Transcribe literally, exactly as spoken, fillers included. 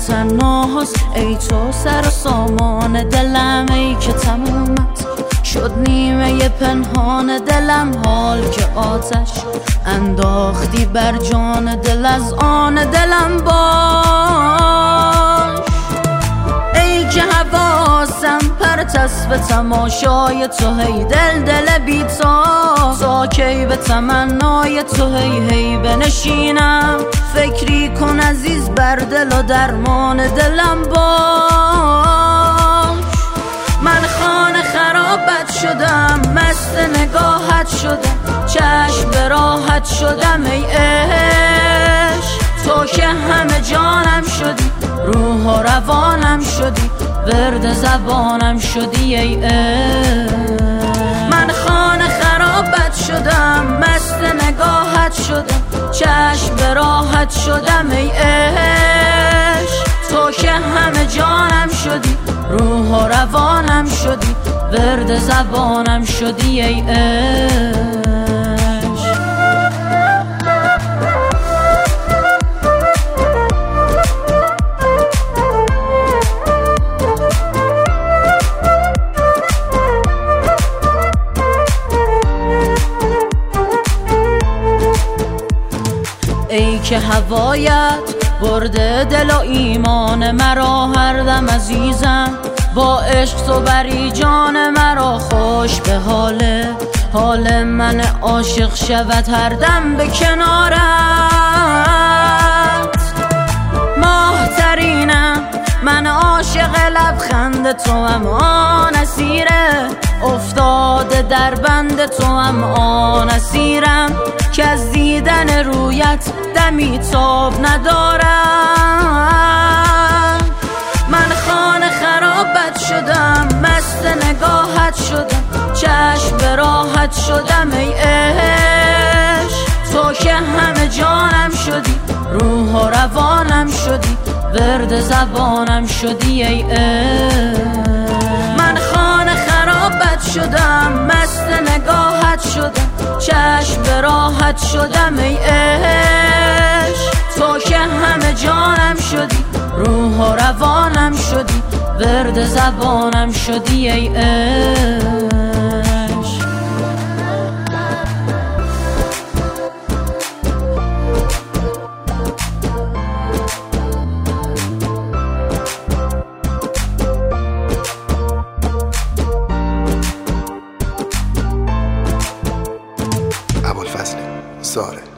تنهاست، ای تو سر و سامان دلم، ای که تمومت شد نیمه پنهان دلم. حال که آتش انداختی بر جان دل، از آن دلم باش. ای که حواسم پرت است به تماشای تو، هی دل دل بی‌تا تا کی به تمنای تو هی هی بنشینم. فکری کن عزیز بر دل و درمان دلم باش. من خانه خرابت شدم، مست نگاهت شدم، چشم به راحت شدم. ای عشق تو که همه جانم شدی، روح و روانم شدی، ورد زبانم شدی. ای عشق من خانه خرابت شدم، مست نگاهت شدم، چشم به راحت شدم. ای عشق تو که همه جانم شدی، روح و روانم شدی، ورد زبانم شدی. ای عشق ای که هوایت برده دل و ایمان مرا، هر دم عزیزم با عشق تو بری جان مرا. خوش به حال حال من عاشق شود هر دم به کنارت. ماه ترینم من عاشق لبخند تو، هم آن اسیره افتاده در بند تو، هم آن اسیرم که از دیدن رویت دمی تاب ندارم. من خانه خرابت شدم، مست نگاهت شدم، چشم به راحت شدم. ای عشق تو که همه جانم شدی، روح و روانم شدی، ورد زبانم شدی. ای عشق من خانه خرابت شدم، مست نگاهت شدم، چشم به راحت شدم. ای عشق تو که همه جانم شدی، روح و روانم شدی، ورد زبانم شدی. ای عشق ابوالفضل زاره.